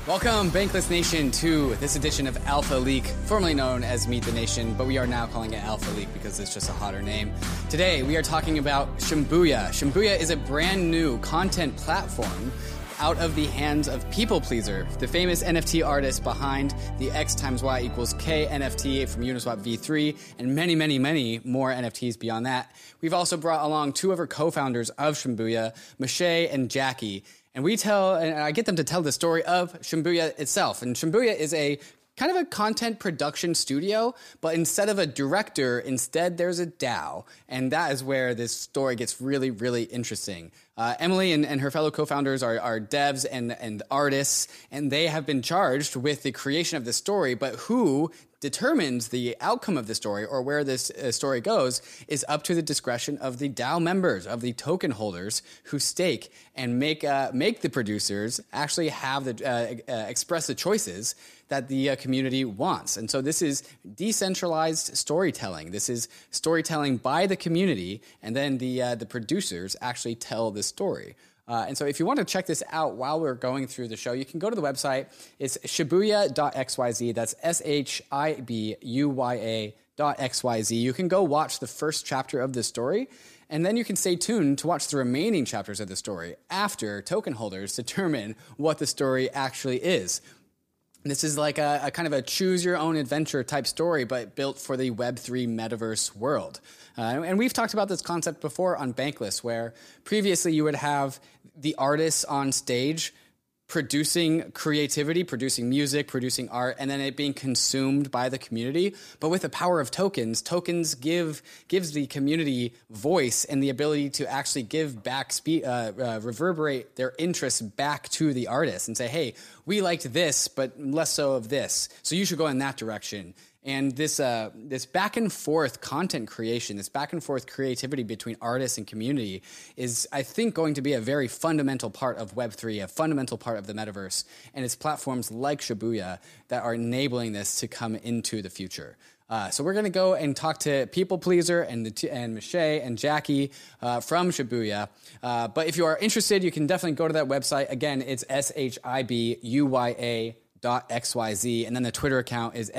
Welcome, Bankless Nation, to this edition of Alpha Leak, formerly known as Meet the Nation, but we are now calling it Alpha Leak because it's just a hotter name. Today, we are talking about Shibuya. Shibuya is a brand new content platform out of the hands of People Pleaser, the famous NFT artist behind the X times Y equals K NFT from Uniswap v3, and many, many, many more NFTs beyond that. We've also brought along two of her co-founders of Shibuya, Mache and Jackie. And I get them to tell the story of Shibuya itself. And Shibuya is a kind of a content production studio, but instead of a director, instead there's a DAO. And that is where this story gets really, really interesting. Emily and her fellow co-founders are devs and artists, and they have been charged with the creation of this story, but who determines the outcome of the story or where this story goes is up to the discretion of the DAO members, of the token holders who stake and make the producers actually have express the choices that the community wants. And so this is decentralized storytelling. This is storytelling by the community, and then the producers actually tell the story. And so if you want to check this out while we're going through the show, you can go to the website. It's shibuya.xyz. That's shibuya.xyz. You can go watch the first chapter of this story, and then you can stay tuned to watch the remaining chapters of the story after token holders determine what the story actually is. This is like a kind of a choose-your-own-adventure type story, but built for the Web3 metaverse world. And we've talked about this concept before on Bankless, where previously you would have the artists on stage producing creativity, producing music, producing art, and then it being consumed by the community. But with the power of tokens gives the community voice and the ability to actually give back, reverberate their interests back to the artist and say, hey, we liked this, but less so of this. So you should go in that direction. And this back and forth content creation, this back and forth creativity between artists and community is, I think, going to be a very fundamental part of Web3, a fundamental part of the metaverse. And it's platforms like Shibuya that are enabling this to come into the future. So we're going to go and talk to People Pleaser and Mache and Jackie from Shibuya. But if you are interested, you can definitely go to that website. Again, it's shibuya.xyz, and then the Twitter account is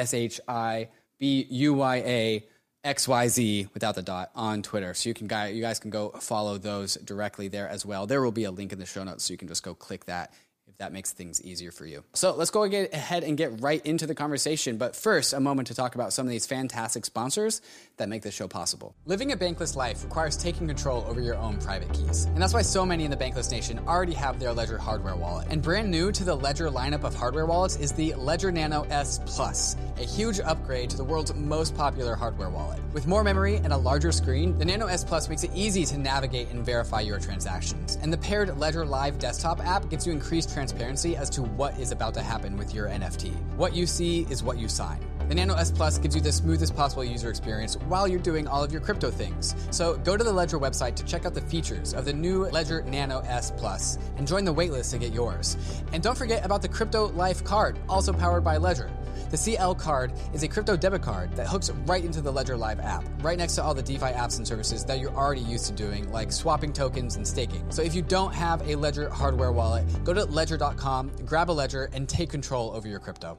shibuyaxyz without the dot on Twitter. So you guys can go follow those directly there as well. There will be a link in the show notes, so you can just go click that if that makes things easier for you. So let's go ahead and get right into the conversation. But first, a moment to talk about some of these fantastic sponsors that make this show possible. Living a bankless life requires taking control over your own private keys. And that's why so many in the Bankless Nation already have their Ledger hardware wallet. And brand new to the Ledger lineup of hardware wallets is the Ledger Nano S Plus, a huge upgrade to the world's most popular hardware wallet. With more memory and a larger screen, the Nano S Plus makes it easy to navigate and verify your transactions. And the paired Ledger Live desktop app gives you increased transparency as to what is about to happen with your NFT. What you see is what you sign. The Nano S Plus gives you the smoothest possible user experience while you're doing all of your crypto things. So go to the Ledger website to check out the features of the new Ledger Nano S Plus and join the waitlist to get yours. And don't forget about the Crypto Life card, also powered by Ledger. The CL card is a crypto debit card that hooks right into the Ledger Live app, right next to all the DeFi apps and services that you're already used to doing, like swapping tokens and staking. So if you don't have a Ledger hardware wallet, go to ledger.com, grab a Ledger, and take control over your crypto.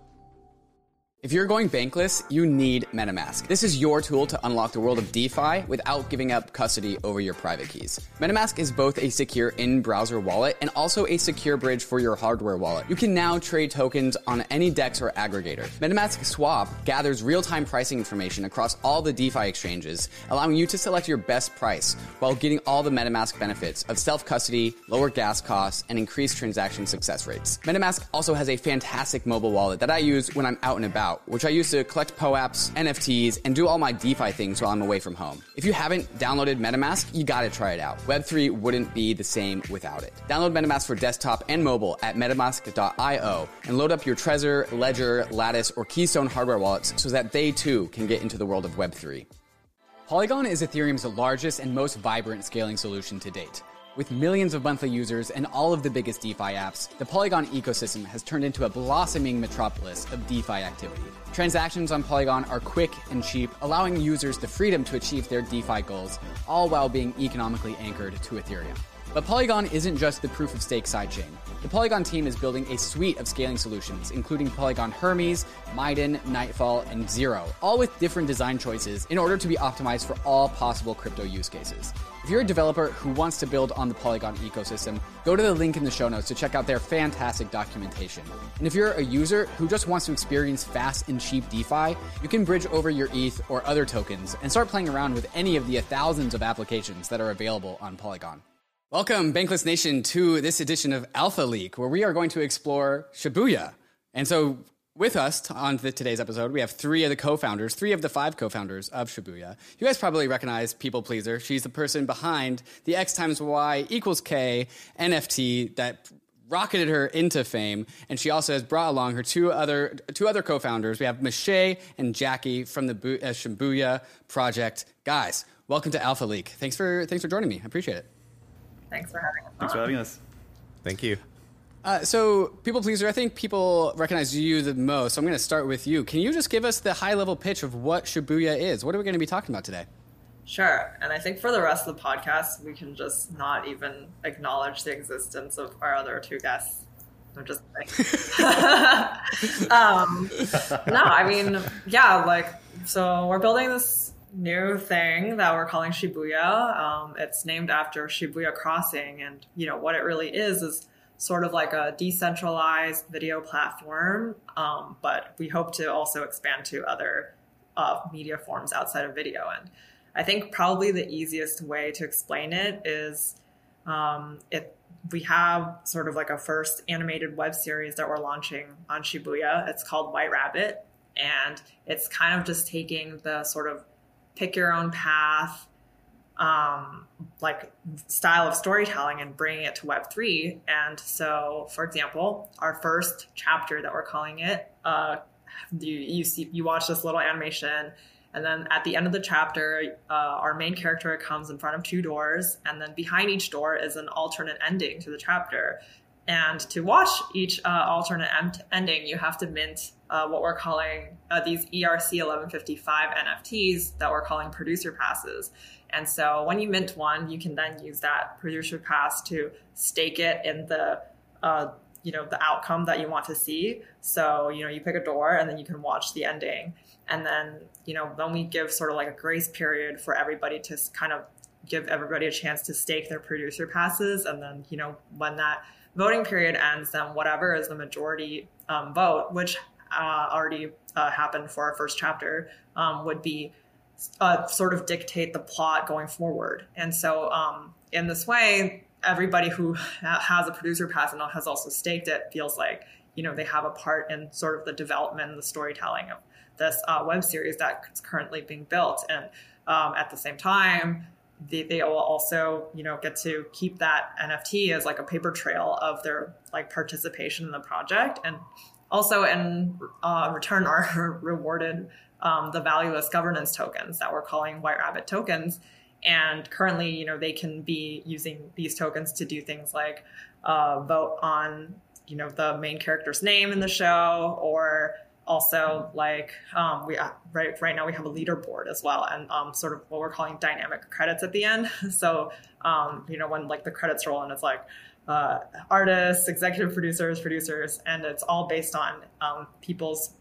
If you're going bankless, you need MetaMask. This is your tool to unlock the world of DeFi without giving up custody over your private keys. MetaMask is both a secure in-browser wallet and also a secure bridge for your hardware wallet. You can now trade tokens on any DEX or aggregator. MetaMask Swap gathers real-time pricing information across all the DeFi exchanges, allowing you to select your best price while getting all the MetaMask benefits of self-custody, lower gas costs, and increased transaction success rates. MetaMask also has a fantastic mobile wallet that I use when I'm out and about, which I use to collect POAPs, NFTs, and do all my DeFi things while I'm away from home. If you haven't downloaded MetaMask, you gotta try it out. Web3 wouldn't be the same without it. Download MetaMask for desktop and mobile at metamask.io and load up your Trezor, Ledger, Lattice, or Keystone hardware wallets so that they too can get into the world of Web3. Polygon is Ethereum's largest and most vibrant scaling solution to date. With millions of monthly users and all of the biggest DeFi apps, the Polygon ecosystem has turned into a blossoming metropolis of DeFi activity. Transactions on Polygon are quick and cheap, allowing users the freedom to achieve their DeFi goals, all while being economically anchored to Ethereum. But Polygon isn't just the proof-of-stake sidechain. The Polygon team is building a suite of scaling solutions, including Polygon Hermes, Maiden, Nightfall, and Zero, all with different design choices in order to be optimized for all possible crypto use cases. If you're a developer who wants to build on the Polygon ecosystem, go to the link in the show notes to check out their fantastic documentation. And if you're a user who just wants to experience fast and cheap DeFi, you can bridge over your ETH or other tokens and start playing around with any of the thousands of applications that are available on Polygon. Welcome, Bankless Nation, to this edition of Alpha Leak, where we are going to explore Shibuya. And so with us on today's episode, we have three of the five co-founders of Shibuya. You guys probably recognize People Pleaser. She's the person behind the X times Y equals K NFT that rocketed her into fame. And she also has brought along her two other co-founders. We have Michelle and Jackie from the Shibuya project. Guys, welcome to Alpha Leak. Thanks for joining me. I appreciate it. Thanks for having us. Thanks for having us. Thank you. So, People Pleaser, I think people recognize you the most. So I'm going to start with you. Can you just give us the high-level pitch of what Shibuya is? What are we going to be talking about today? Sure. And I think for the rest of the podcast, we can just not even acknowledge the existence of our other two guests. I'm just so we're building this new thing that we're calling Shibuya. It's named after Shibuya Crossing, and what it really is sort of like a decentralized video platform, but we hope to also expand to other media forms outside of video. And I think probably the easiest way to explain it is we have sort of like a first animated web series that we're launching on Shibuya. It's called White Rabbit, and it's kind of just taking the sort of pick your own path, like style of storytelling and bringing it to Web3. And so, for example, our first chapter that we're calling it, you watch this little animation, and then at the end of the chapter, our main character comes in front of two doors, and then behind each door is an alternate ending to the chapter. And to watch each alternate ending, you have to mint what we're calling these ERC 1155 NFTs that we're calling producer passes. And so when you mint one, you can then use that producer pass to stake it in the the outcome that you want to see. So, you pick a door and then you can watch the ending. And then, then we give sort of like a grace period for everybody to kind of give everybody a chance to stake their producer passes. And then, when that voting period ends, then whatever is the majority vote, which already happened for our first chapter, would be sort of dictate the plot going forward. And so in this way, everybody who has a producer pass and has also staked it feels like, they have a part in sort of the development and the storytelling of this web series that's currently being built. And at the same time, they will also, get to keep that NFT as like a paper trail of their like participation in the project. And also in return are rewarded the valueless governance tokens that we're calling White Rabbit tokens. And currently, they can be using these tokens to do things like vote on, the main character's name in the show, or also like right now we have a leaderboard as well, and sort of what we're calling dynamic credits at the end. So, when like the credits roll and it's like artists, executive producers, and it's all based on people's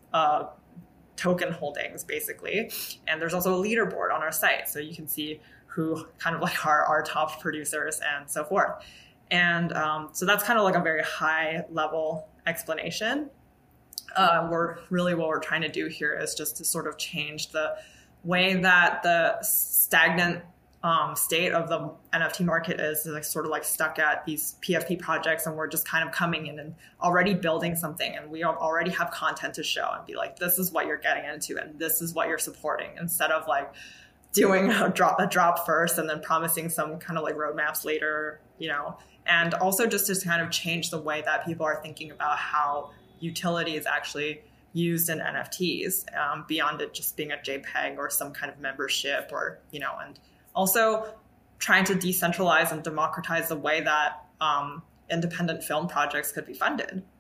token holdings, basically. And there's also a leaderboard on our site, so you can see who kind of like are our top producers and so forth. And so that's kind of like a very high level explanation. What we're trying to do here is just to sort of change the way that the stagnant state of the NFT market is like sort of like stuck at these PFP projects, and we're just kind of coming in and already building something, and we already have content to show and be like, this is what you're getting into and this is what you're supporting, instead of like doing a drop first and then promising some kind of like roadmaps later, and also just to kind of change the way that people are thinking about how utility is actually used in NFTs, beyond it just being a JPEG or some kind of membership, or, and also trying to decentralize and democratize the way that independent film projects could be funded.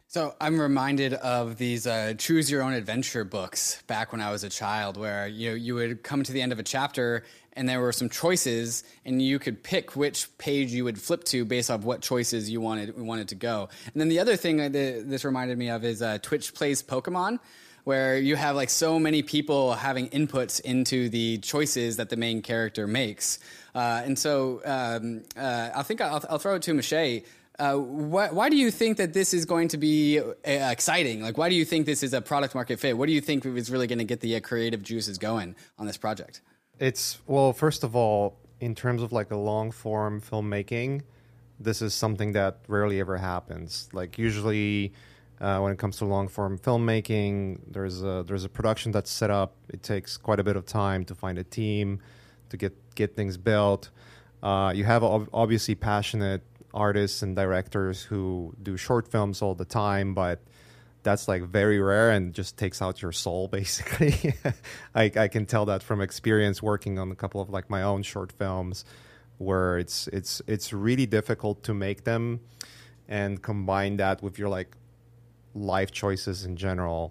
So I'm reminded of these choose your own adventure books back when I was a child, where you would come to the end of a chapter and there were some choices, and you could pick which page you would flip to based off what choices you wanted to go. And then the other thing that this reminded me of is Twitch Plays Pokemon, where you have like so many people having inputs into the choices that the main character makes. And so I think I'll throw it to Mache. Why do you think that this is going to be exciting? Like, why do you think this is a product market fit? What do you think is really going to get the creative juices going on this project? Well, first of all, in terms of like a long form filmmaking, this is something that rarely ever happens. Like usually when it comes to long form filmmaking, there's a production that's set up. It takes quite a bit of time to find a team, to get things built. You have obviously passionate artists and directors who do short films all the time, but that's like very rare and just takes out your soul basically. I can tell that from experience working on a couple of like my own short films, where it's really difficult to make them and combine that with your like life choices in general.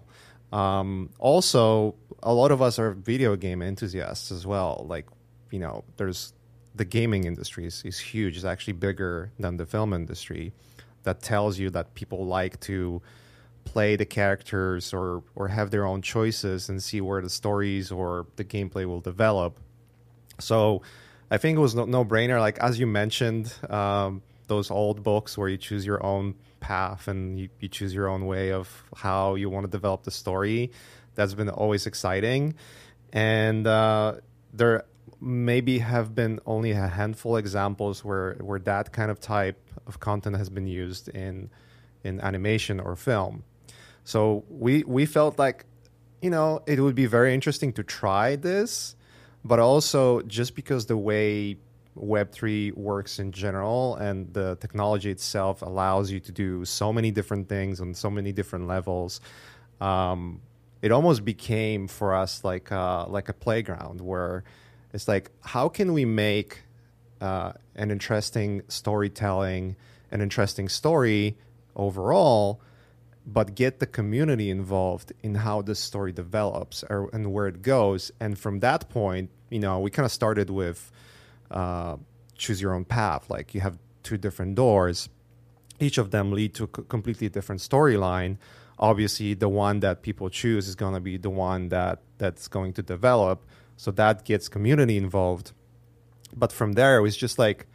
Also, a lot of us are video game enthusiasts as well. Like, there's the gaming industry is huge. It's actually bigger than the film industry. That tells you that people like to play the characters or have their own choices and see where the stories or the gameplay will develop. So I think it was no brainer. Like, as you mentioned, those old books where you choose your own path and you choose your own way of how you want to develop the story. That's been always exciting. And there maybe have been only a handful of examples where that kind of type of content has been used in animation or film. So we felt like, it would be very interesting to try this, but also just because the way Web3 works in general and the technology itself allows you to do so many different things on so many different levels, it almost became for us like a playground where it's like, how can we make an interesting storytelling, an interesting story overall, but get the community involved in how this story develops and where it goes. And from that point, we kind of started with choose your own path. Like, you have two different doors. Each of them lead to a completely different storyline. Obviously, the one that people choose is going to be the one that's going to develop. So that gets community involved. But from there, it was just like,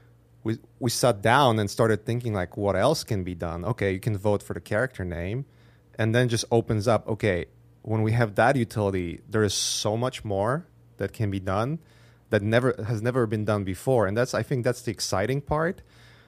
we sat down and started thinking like, what else can be done? Okay, you can vote for the character name, and then just opens up, okay, when we have that utility, there is so much more that can be done that has never been done before. And I think that's the exciting part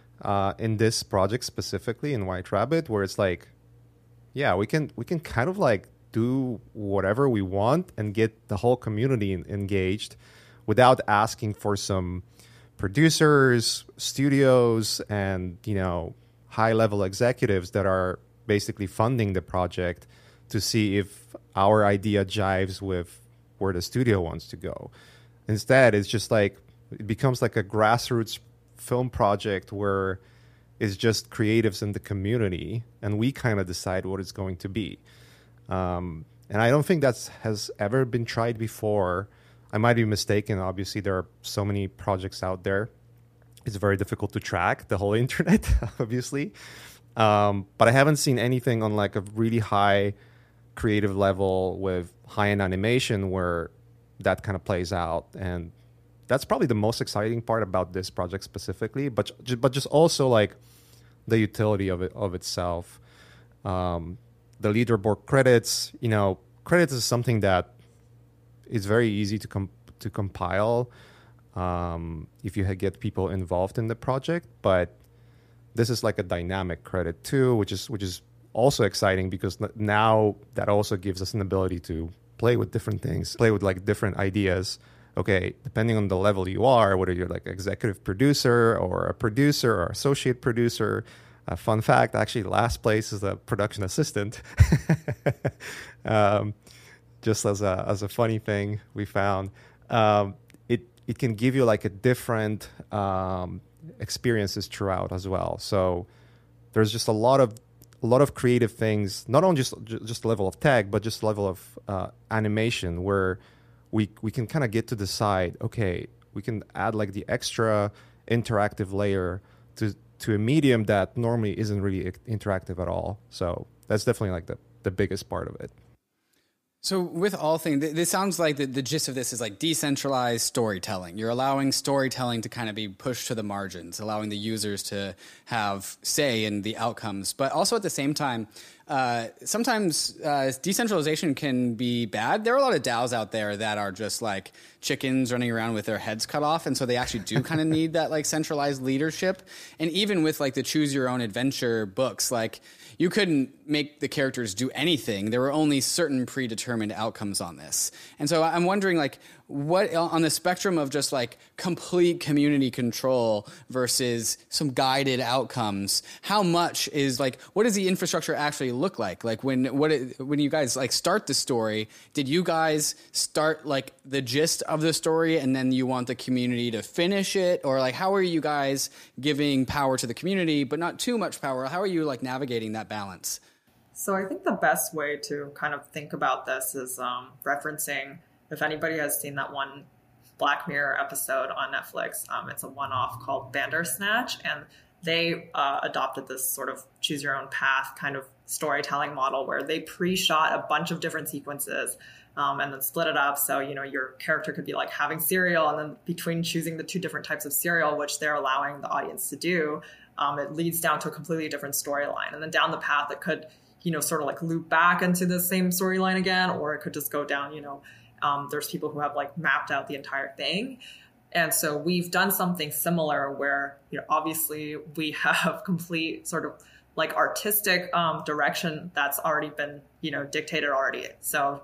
in this project specifically in White Rabbit, where it's like, yeah, we can kind of like do whatever we want and get the whole community engaged without asking for some producers, studios, and high-level executives that are basically funding the project to see if our idea jives with where the studio wants to go. Instead, it's just like, it becomes like a grassroots film project where it's just creatives in the community, and we kind of decide what it's going to be. And I don't think that has ever been tried before. I might be mistaken. Obviously, there are so many projects out there. It's very difficult to track the whole internet, obviously. But I haven't seen anything on like a really high creative level with high-end animation where that kind of plays out. And that's probably the most exciting part about this project specifically, but just also like the utility of itself. The leaderboard credits, credits is something that is very easy to compile if you get people involved in the project. But this is like a dynamic credit too, which is also exciting because now that also gives us an ability to play with different things, play with like different ideas. Okay, depending on the level you are, whether you're like executive producer or a producer or associate producer. Fun fact, actually, last place is a production assistant. Just as a funny thing we found, it can give you like a different experiences throughout as well. So there's just a lot of a lot of creative things, not only just level of tech, but just level of animation, where we can kind of get to decide, okay, we can add like the extra interactive layer to a medium that normally isn't really interactive at all. So that's definitely like the biggest part of it. So with all things, this sounds like the gist of this is like decentralized storytelling. You're allowing storytelling to kind of be pushed to the margins, allowing the users to have say in the outcomes. But also at the same time, sometimes decentralization can be bad. There are a lot of DAOs out there that are just like chickens running around with their heads cut off. And so they actually do kind of need that like centralized leadership. And even with like the choose your own adventure books, like you couldn't make the characters do anything. There were only certain predetermined outcomes on this. And so I'm wondering, like, what on the spectrum of just like complete community control versus some guided outcomes, how much is like, what does the infrastructure actually look like? Like when you guys like start the story, did you guys start like the gist of the story and then you want the community to finish it? Or like, how are you guys giving power to the community, but not too much power? How are you like navigating that balance? So I think the best way to kind of think about this is referencing, if anybody has seen that one Black Mirror episode on Netflix, it's a one-off called Bandersnatch, and they adopted this sort of choose your own path kind of storytelling model where they pre-shot a bunch of different sequences and then split it up. So, you know, your character could be like having cereal, and then between choosing the two different types of cereal, which they're allowing the audience to do, it leads down to a completely different storyline. And then down the path, it could, you know, sort of like loop back into the same storyline again, or it could just go down, you know, there's people who have like mapped out the entire thing. And so we've done something similar where, you know, obviously we have complete sort of like artistic direction that's already been, you know, dictated already. So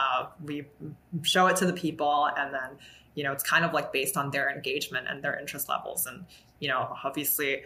we show it to the people, and then, you know, it's kind of like based on their engagement and their interest levels. And, you know, obviously,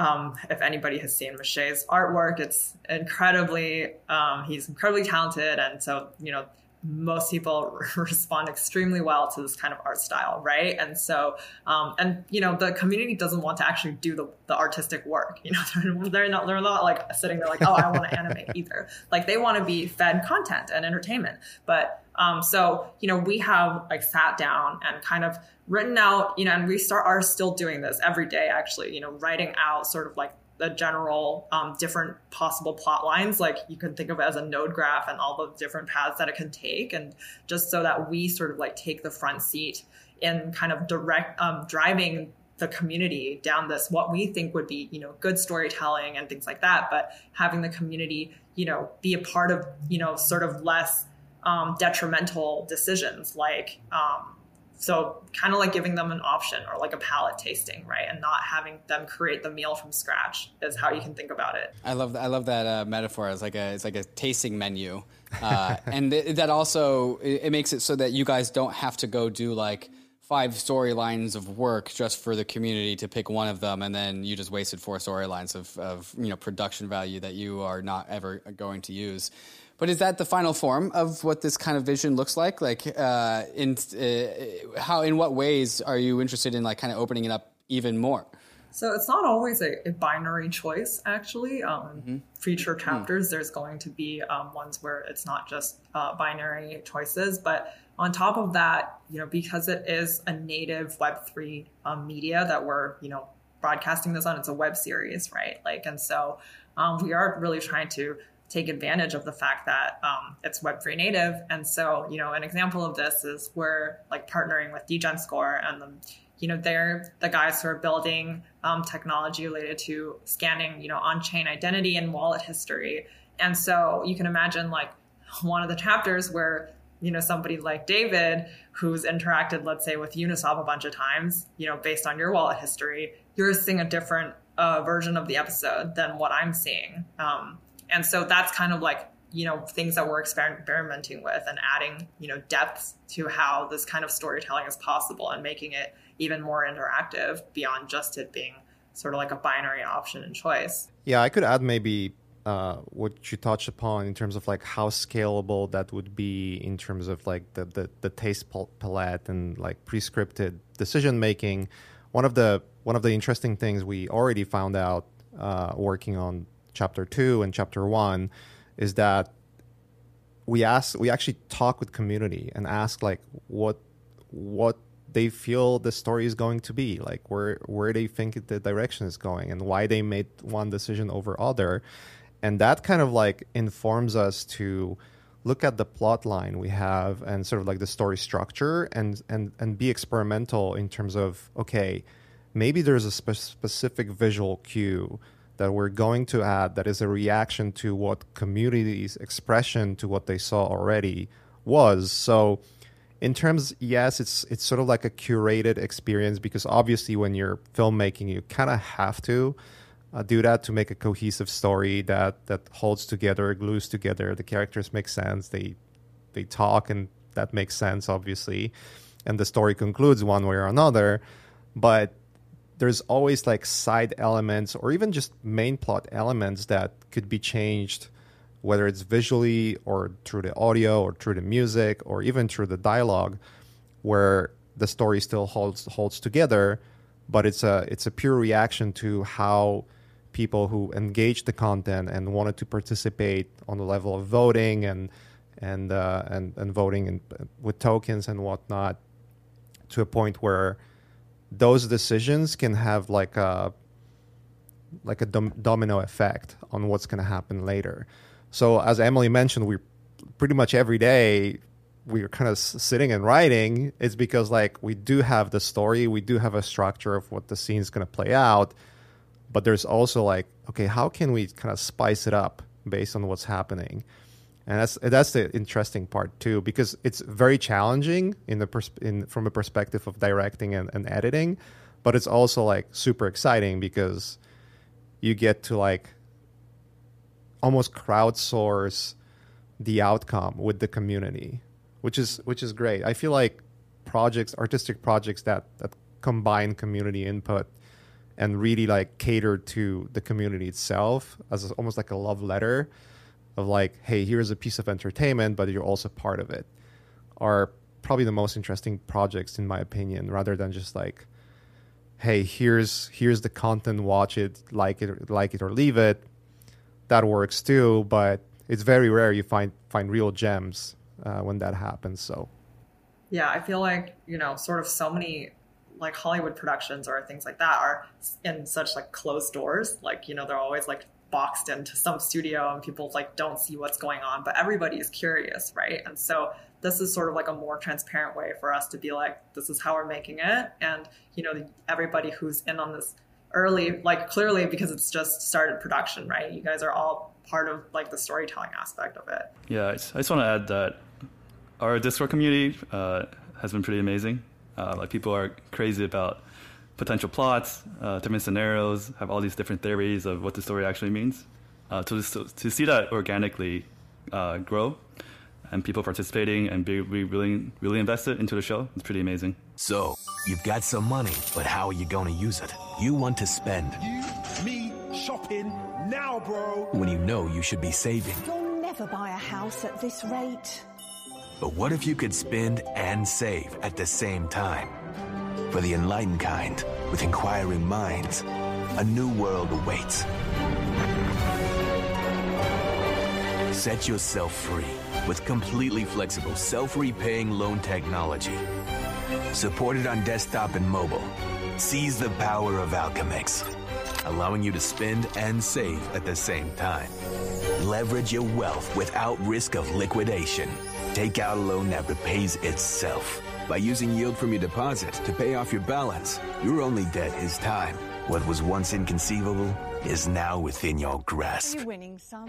if anybody has seen Mashay's artwork, it's incredibly, he's incredibly talented. And so, you know, most people respond extremely well to this kind of art style, right? And so, and you know, the community doesn't want to actually do the artistic work. You know, they're not like sitting there like, oh, I want to animate either. Like they want to be fed content and entertainment. But so, you know, we have like sat down and kind of written out, you know, and we are still doing this every day, actually, you know, writing out sort of like the general different possible plot lines, like you can think of it as a node graph and all the different paths that it can take. And just so that we sort of like take the front seat in kind of direct driving the community down this, what we think would be, you know, good storytelling and things like that. But having the community, you know, be a part of, you know, sort of less detrimental decisions, like, so kind of like giving them an option or like a palate tasting, right? And not having them create the meal from scratch is how you can think about it. I love that metaphor. It's like a tasting menu. And that also, it makes it so that you guys don't have to go do like 5 storylines of work just for the community to pick one of them. And then you just wasted 4 storylines of, you know, production value that you are not ever going to use. But is that the final form of what this kind of vision looks like? Like, in what ways are you interested in like kind of opening it up even more? So it's not always a binary choice, actually. Future chapters, there's going to be ones where it's not just binary choices. But on top of that, you know, because it is a native Web3 media that we're, you know, broadcasting this on, it's a web series, right? Like, and so we are really trying to take advantage of the fact that it's Web3 native. And so, you know, an example of this is we're like partnering with DegenScore, and you know, they're the guys who are building technology related to scanning, you know, on-chain identity and wallet history. And so you can imagine like one of the chapters where, you know, somebody like David, who's interacted, let's say, with Uniswap a bunch of times, you know, based on your wallet history, you're seeing a different version of the episode than what I'm seeing. And so that's kind of like, you know, things that we're experimenting with and adding, you know, depth to how this kind of storytelling is possible and making it even more interactive beyond just it being sort of like a binary option and choice. Yeah, I could add maybe what you touched upon in terms of like how scalable that would be in terms of like the taste palette and like prescripted decision making. One of the interesting things we already found out working on chapter 2 and chapter 1 is that we actually talk with community and ask like what they feel the story is going to be, like where they think the direction is going and why they made one decision over other. And that kind of like informs us to look at the plot line we have and sort of like the story structure and be experimental in terms of, okay, maybe there's a specific visual cue that we're going to add that is a reaction to what community's expression to what they saw already was. So in terms, yes, it's sort of like a curated experience, because obviously when you're filmmaking, you kind of have to do that to make a cohesive story that holds together, glues together. The characters make sense. They talk, and that makes sense, obviously. And the story concludes one way or another. But there's always like side elements or even just main plot elements that could be changed, whether it's visually or through the audio or through the music or even through the dialogue, where the story still holds together, but it's a pure reaction to how people who engaged the content and wanted to participate on the level of voting and voting with tokens and whatnot, to a point where those decisions can have like a domino effect on what's going to happen later. So as Emily mentioned, we pretty much every day we're kind of sitting and writing. It's because like we do have the story, we do have a structure of what the scene is going to play out, but there's also like, okay, how can we kind of spice it up based on what's happening? And that's the interesting part too, because it's very challenging from a perspective of directing and editing, but it's also like super exciting because you get to like almost crowdsource the outcome with the community, which is great. I feel like artistic projects that combine community input and really like cater to the community itself as almost like a love letter of like, hey, here's a piece of entertainment, but you're also part of it, are probably the most interesting projects in my opinion, rather than just like, hey, here's the content, watch it, like it or leave it. That works too, but it's very rare you find real gems when that happens. So yeah, I feel like, sort of so many like Hollywood productions or things like that are in such like closed doors. Like, they're always like boxed into some studio and people like don't see what's going on, but everybody is curious, right? And so this is sort of like a more transparent way for us to be like, this is how we're making it. And, everybody who's in on this early, like clearly because it's just started production, right? You guys are all part of like the storytelling aspect of it. Yeah, I just want to add that our Discord community has been pretty amazing. Like people are crazy about potential plots, different scenarios, have all these different theories of what the story actually means. To see that organically grow and people participating and be really, really invested into the show, it's pretty amazing. So, you've got some money, but how are you going to use it? You want to spend. You, me, shopping, now, bro. When you know you should be saving. You'll never buy a house at this rate. But what if you could spend and save at the same time? For the enlightened kind, with inquiring minds, a new world awaits. Set yourself free with completely flexible, self-repaying loan technology. Supported on desktop and mobile. Seize the power of Alchemix, allowing you to spend and save at the same time. Leverage your wealth without risk of liquidation. Take out a loan that repays itself. By using yield from your deposit to pay off your balance, your only debt is time. What was once inconceivable is now within your grasp. You're winning some.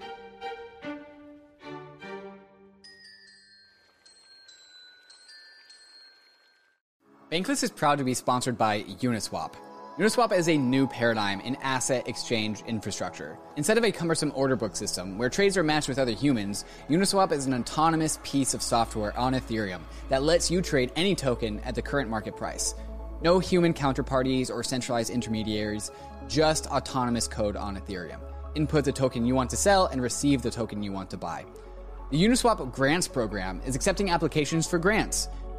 Bankless is proud to be sponsored by Uniswap. Uniswap is a new paradigm in asset exchange infrastructure. Instead of a cumbersome order book system where trades are matched with other humans, Uniswap is an autonomous piece of software on Ethereum that lets you trade any token at the current market price. No human counterparties or centralized intermediaries, just autonomous code on Ethereum. Input the token you want to sell and receive the token you want to buy. The Uniswap Grants program is accepting applications for grants.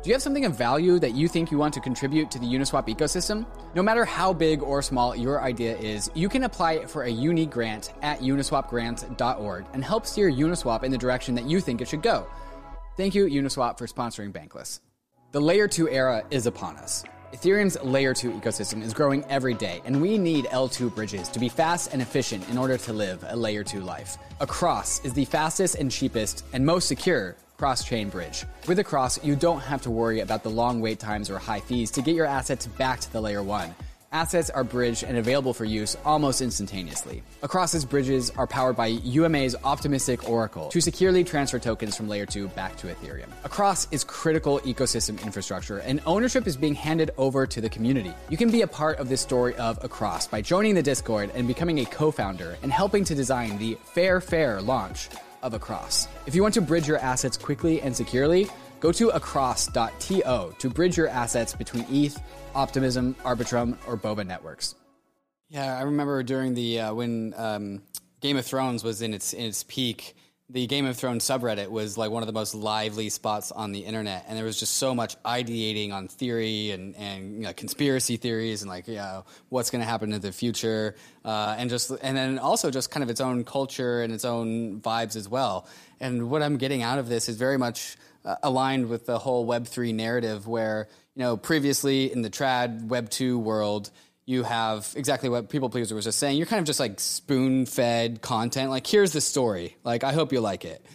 Do you have something of value that you think you want to contribute to the Uniswap ecosystem? No matter how big or small your idea is, you can apply for a unique grant at uniswapgrants.org and help steer Uniswap in the direction that you think it should go. Thank you, Uniswap, for sponsoring Bankless. The Layer 2 era is upon us. Ethereum's Layer 2 ecosystem is growing every day, and we need L2 bridges to be fast and efficient in order to live a Layer 2 life. Across is the fastest and cheapest and most secure cross-chain bridge. With Across, you don't have to worry about the long wait times or high fees to get your assets back to the Layer 1. Assets are bridged and available for use almost instantaneously. Across's bridges are powered by UMA's Optimistic Oracle to securely transfer tokens from Layer 2 back to Ethereum. Across is critical ecosystem infrastructure, and ownership is being handed over to the community. You can be a part of this story of Across by joining the Discord and becoming a co-founder and helping to design the fair launch of Across. If you want to bridge your assets quickly and securely, go to across.to to bridge your assets between ETH, Optimism, Arbitrum, or Boba networks. Yeah, I remember during the when Game of Thrones was in its peak, the Game of Thrones subreddit was like one of the most lively spots on the internet, and there was just so much ideating on theory and conspiracy theories and what's going to happen in the future, and then also just kind of its own culture and its own vibes as well. And what I'm getting out of this is very much aligned with the whole Web3 narrative, where previously in the trad Web2 world, you have exactly what People Pleaser was just saying. You're kind of just like spoon-fed content. Like, here's the story. Like, I hope you like it.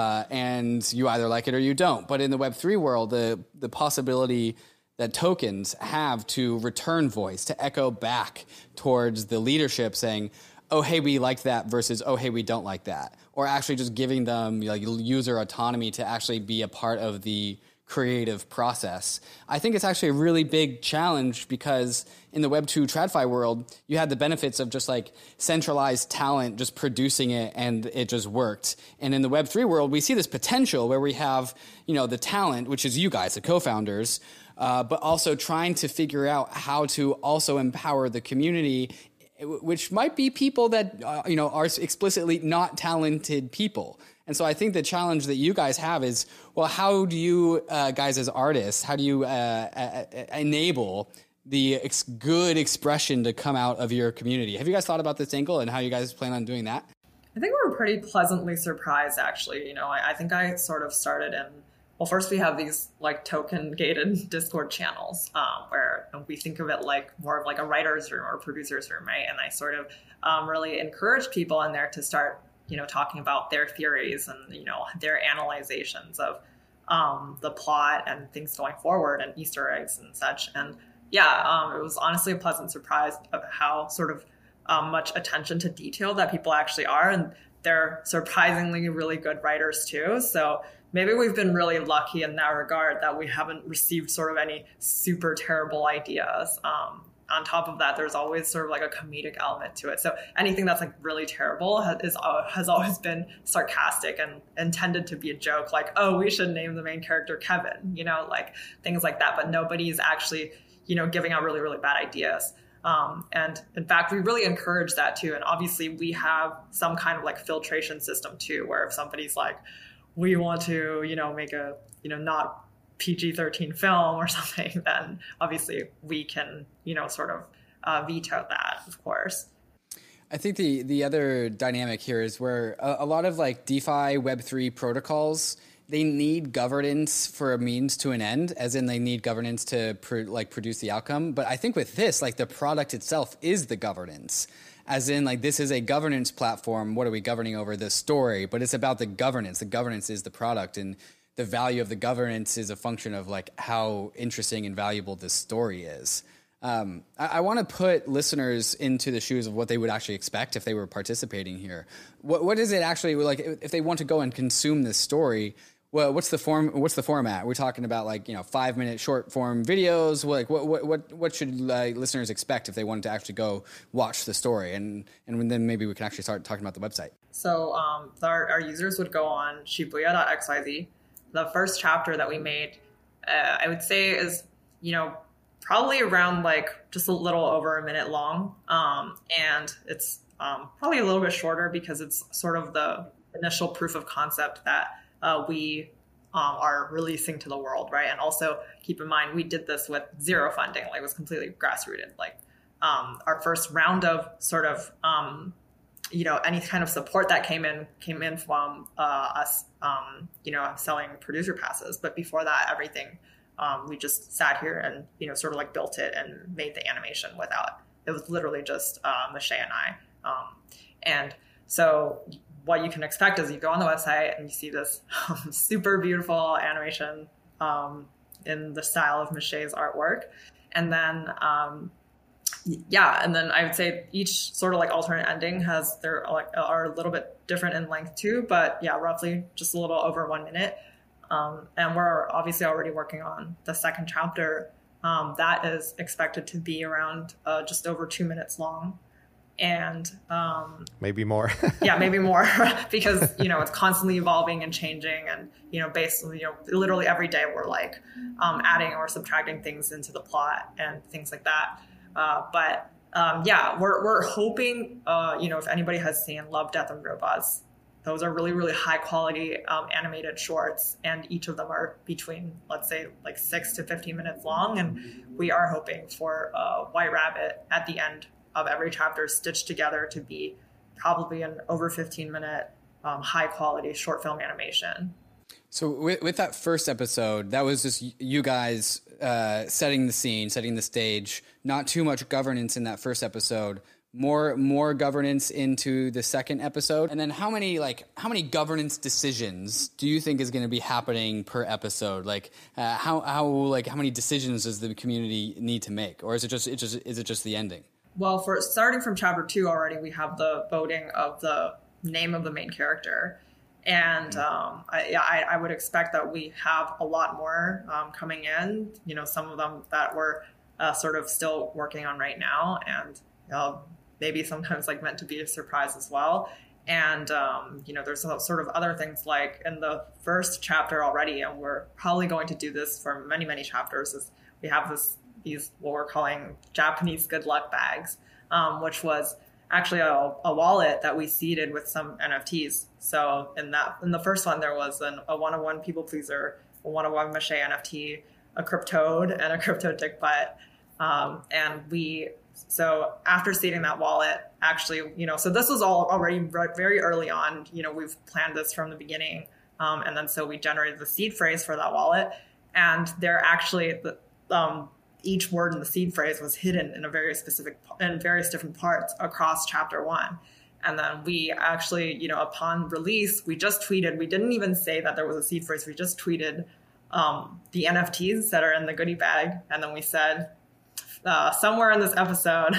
And you either like it or you don't. But in the Web3 world, the possibility that tokens have to return voice, to echo back towards the leadership saying, oh, hey, we like that versus, oh, hey, we don't like that. Or actually just giving them user autonomy to actually be a part of the creative process. I think it's actually a really big challenge because in the Web2 TradFi world, you had the benefits of just like centralized talent just producing it and it just worked. And in the Web3 world, we see this potential where we have, the talent, which is you guys, the co-founders, but also trying to figure out how to also empower the community, which might be people that, are explicitly not talented people. And so I think the challenge that you guys have is, well, how do you guys as artists, how do you enable the good expression to come out of your community? Have you guys thought about this angle and how you guys plan on doing that? I think we were pretty pleasantly surprised, actually. I think I sort of started well, first we have these like token gated Discord channels where we think of it like more of like a writer's room or a producer's room, right? And I sort of really encourage people in there to start talking about their theories and, their analyzations of the plot and things going forward and Easter eggs and such. And yeah, it was honestly a pleasant surprise of how sort of much attention to detail that people actually are. And they're surprisingly really good writers too. So maybe we've been really lucky in that regard that we haven't received sort of any super terrible ideas. On top of that, there's always sort of like a comedic element to it. So anything that's like really terrible has always been sarcastic and intended to be a joke, like, oh, we should name the main character Kevin, like things like that. But nobody's actually, giving out really, really bad ideas. And in fact, we really encourage that too. And obviously we have some kind of like filtration system too, where if somebody's like, we want to, make a, not PG-13 film or something, then obviously we can, sort of veto that, of course. I think the other dynamic here is where a lot of like DeFi Web3 protocols, they need governance for a means to an end, as in they need governance to produce the outcome. But I think with this, like the product itself is the governance. As in, like, this is a governance platform. What are we governing over? This story, but it's about the governance. The governance is the product, and the value of the governance is a function of like how interesting and valuable this story is. I want to put listeners into the shoes of what they would actually expect if they were participating here. What is it actually like if they want to go and consume this story? Well, what's the format? We're talking about 5-minute short form videos. What should listeners expect if they wanted to actually go watch the story? And then maybe we can actually start talking about the website. So our users would go on shibuya.xyz. The first chapter that we made, I would say is, probably around just a little over a minute long. And it's probably a little bit shorter because it's sort of the initial proof of concept that we are releasing to the world, right? And also keep in mind, we did this with zero funding, like it was completely grassrooted. Like our first round of sort of, any kind of support that came in from us, selling producer passes. But before that, everything, we just sat here and, sort of like built it and made the animation without, it was literally just Mache and I. And so what you can expect is you go on the website and you see this super beautiful animation in the style of Mache's artwork. And then, and then I would say each sort of like alternate ending are a little bit different in length too, but yeah, roughly just a little over 1 minute. And we're obviously already working on the second chapter. That is expected to be around just over 2 minutes long. And maybe more. Yeah, maybe more because, it's constantly evolving and changing. And, literally every day we're like adding or subtracting things into the plot and things like that. We're hoping, if anybody has seen Love, Death, and Robots, those are really, really high quality animated shorts. And each of them are between, let's say, like 6 to 15 minutes long. And we are hoping for White Rabbit at the end of every chapter stitched together to be probably an over 15-minute high quality short film animation. So with that first episode, that was just you guys setting the scene, setting the stage, not too much governance in that first episode, more governance into the second episode. And then how many governance decisions do you think is going to be happening per episode? Like how many decisions does the community need to make? Or is it just the ending? Well, for starting from chapter 2 already, we have the voting of the name of the main character. And I would expect that we have a lot more coming in, some of them that we're sort of still working on right now. And maybe sometimes like meant to be a surprise as well. And, there's sort of other things like in the first chapter already, and we're probably going to do this for many, many chapters, is we have these what we're calling Japanese good luck bags, which was actually a wallet that we seeded with some NFTs. So in the first one, there was a one-on-one people pleaser, a one-on-one Mache NFT, a Cryptoad, and a Crypto Dick Butt. So after seeding that wallet, actually, so this was all already very early on. We've planned this from the beginning. And then so we generated the seed phrase for that wallet. And they're actually, each word in the seed phrase was hidden in various different parts across chapter 1. And then we actually, upon release, we just tweeted, we didn't even say that there was a seed phrase. We just tweeted the NFTs that are in the goodie bag. And then we said, somewhere in this episode,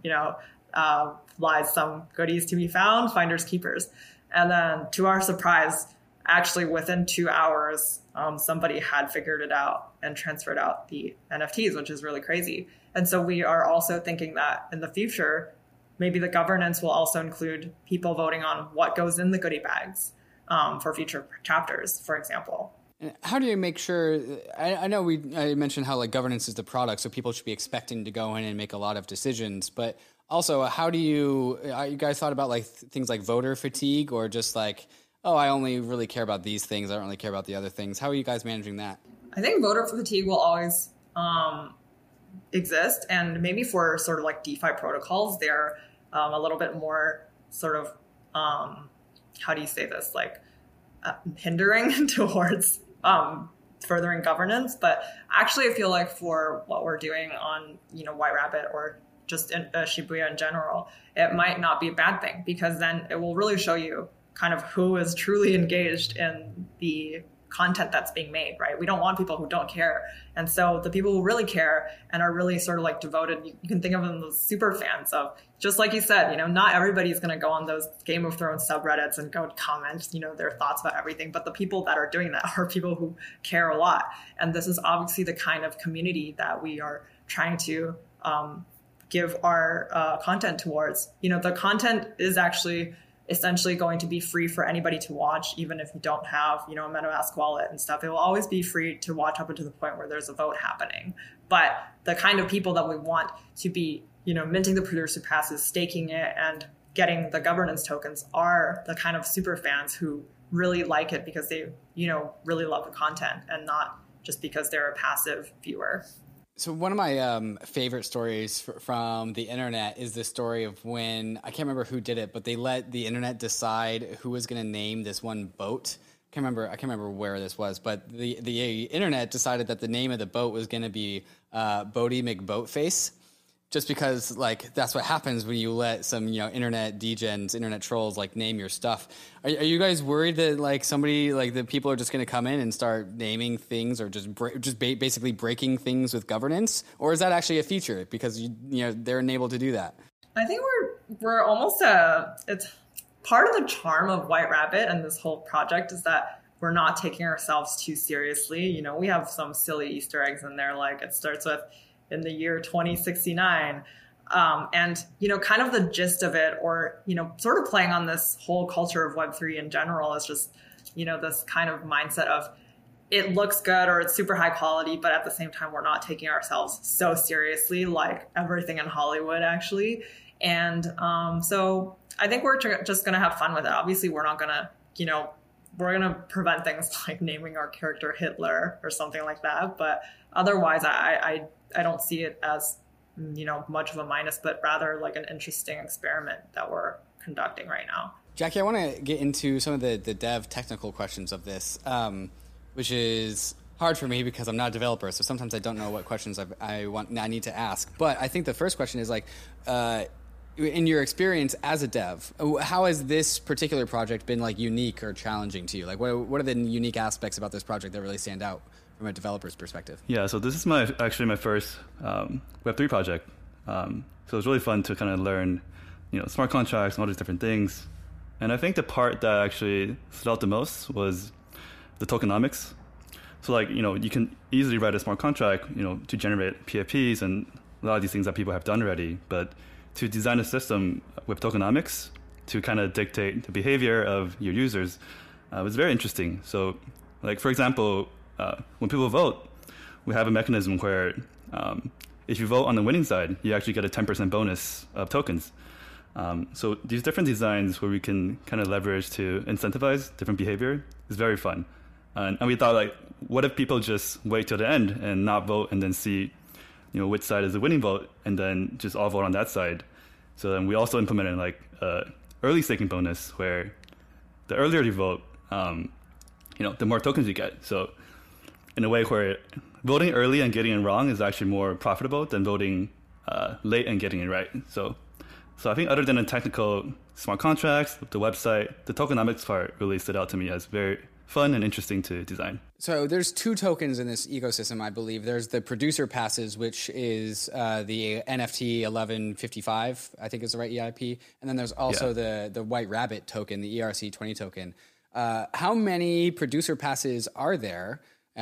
lies some goodies to be found, finders keepers. And then to our surprise, actually within 2 hours, somebody had figured it out and transferred out the NFTs, which is really crazy. And so we are also thinking that in the future, maybe the governance will also include people voting on what goes in the goodie bags for future chapters, for example. And how do you make sure? I know I mentioned how like governance is the product, so people should be expecting to go in and make a lot of decisions. But also, how do you guys thought about like things like voter fatigue, or just like, oh, I only really care about these things, I don't really care about the other things? How are you guys managing that? I think voter fatigue will always exist, and maybe for sort of like DeFi protocols, they're a little bit more sort of how do you say this, like hindering towards furthering governance. But actually, I feel like for what we're doing on White Rabbit or just in Shibuya in general, it might not be a bad thing, because then it will really show you kind of who is truly engaged in the content that's being made, right? We don't want people who don't care. And so the people who really care and are really sort of like devoted, you can think of them as super fans of, just like you said, not everybody's going to go on those Game of Thrones subreddits and go comment, their thoughts about everything. But the people that are doing that are people who care a lot. And this is obviously the kind of community that we are trying to give our content towards. The content is actually essentially going to be free for anybody to watch, even if you don't have, a MetaMask wallet and stuff. It will always be free to watch up until the point where there's a vote happening. But the kind of people that we want to be, minting the producer passes, staking it, and getting the governance tokens are the kind of super fans who really like it because they, really love the content and not just because they're a passive viewer. So one of my favorite stories from the internet is this story of when, I can't remember who did it, but they let the internet decide who was going to name this one boat. I can't remember where this was, but the internet decided that the name of the boat was going to be Boaty McBoatface. Just because, like, that's what happens when you let some, internet degens, internet trolls, like, name your stuff. Are you guys worried that, like, somebody, like, the people are just going to come in and start naming things or basically breaking things with governance? Or is that actually a feature because, they're enabled to do that? I think we're almost it's part of the charm of White Rabbit and this whole project is that we're not taking ourselves too seriously. We have some silly Easter eggs in there, like it starts with in the year 2069. And, kind of the gist of it or, sort of playing on this whole culture of Web3 in general is just, this kind of mindset of it looks good or it's super high quality, but at the same time, we're not taking ourselves so seriously, like everything in Hollywood, actually. And so I think we're just going to have fun with it. Obviously, we're not going to, we're going to prevent things like naming our character Hitler or something like that. But otherwise, I don't see it as, much of a minus, but rather like an interesting experiment that we're conducting right now. Jackie, I want to get into some of the dev technical questions of this, which is hard for me because I'm not a developer. So sometimes I don't know what questions I need to ask. But I think the first question is like, in your experience as a dev, how has this particular project been like unique or challenging to you? Like what are the unique aspects about this project that really stand out from a developer's perspective? Yeah, so this is actually my first Web3 project. So it's really fun to kind of learn, smart contracts and all these different things. And I think the part that actually stood out the most was the tokenomics. So like, you can easily write a smart contract, to generate PFPs and a lot of these things that people have done already. But to design a system with tokenomics to kind of dictate the behavior of your users was very interesting. So like, for example, when people vote, we have a mechanism where if you vote on the winning side, you actually get a 10% bonus of tokens. So these different designs where we can kind of leverage to incentivize different behavior is very fun. And we thought, like, what if people just wait till the end and not vote and then see, which side is the winning vote and then just all vote on that side. So then we also implemented like early staking bonus where the earlier you vote, the more tokens you get. So in a way where voting early and getting it wrong is actually more profitable than voting late and getting it right. So I think other than the technical smart contracts, the website, the tokenomics part really stood out to me as very fun and interesting to design. So there's two tokens in this ecosystem, I believe. There's the producer passes, which is the NFT 1155, I think is the right EIP. And then there's also the White Rabbit token, the ERC20 token. How many producer passes are there?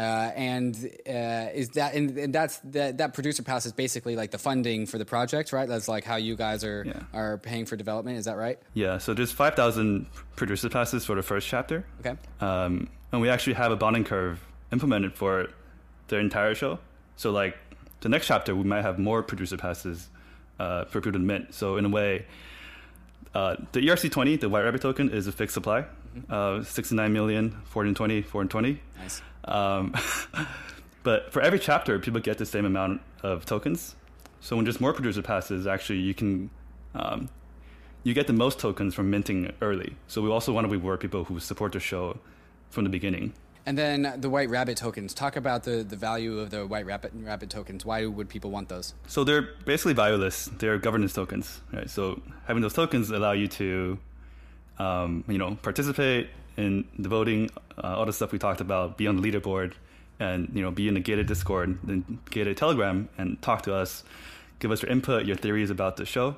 Is that and that's that producer pass is basically like the funding for the project, right? That's like how you guys are paying for development. Is that right? Yeah. So there's 5,000 producer passes for the first chapter. Okay. And we actually have a bonding curve implemented for the entire show. So like the next chapter, we might have more producer passes for people to mint. So in a way, the ERC20, the White Rabbit token, is a fixed supply. 69 million, 420, 420. Nice. But for every chapter, people get the same amount of tokens. So when there's more producer passes, actually you can you get the most tokens from minting early. So we also want to reward people who support the show from the beginning. And then the White Rabbit tokens. Talk about the value of the White Rabbit tokens. Why would people want those? So they're basically valueless. They're governance tokens, right? So having those tokens allow you to participate in the voting, all the stuff we talked about, be on the leaderboard, and be in the gated Discord, then gated Telegram, and talk to us, give us your input, your theories about the show.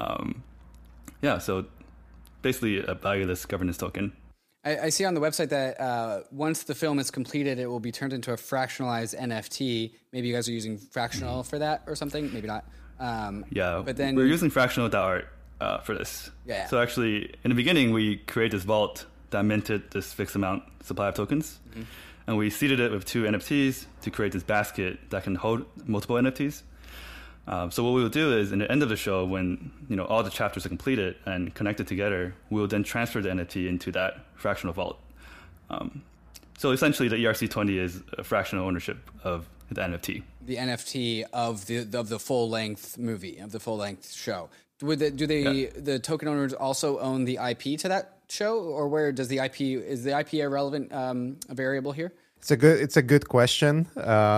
So basically a valueless governance token. I see on the website that once the film is completed, it will be turned into a fractionalized NFT. Maybe you guys are using fractional for that or something. Maybe not. But then we're using fractional.art for this. Yeah. So actually, in the beginning, we created this vault that minted this fixed amount supply of tokens. Mm-hmm. And we seeded it with 2 NFTs to create this basket that can hold multiple NFTs. So what we will do is, in the end of the show, when all the chapters are completed and connected together, we will then transfer the NFT into that fractional vault. So essentially, the ERC20 is a fractional ownership of the NFT. The NFT of the full length movie, of the full length show. The token owners also own the IP to that show, or where does the IP is the IP a relevant variable here? It's a good question.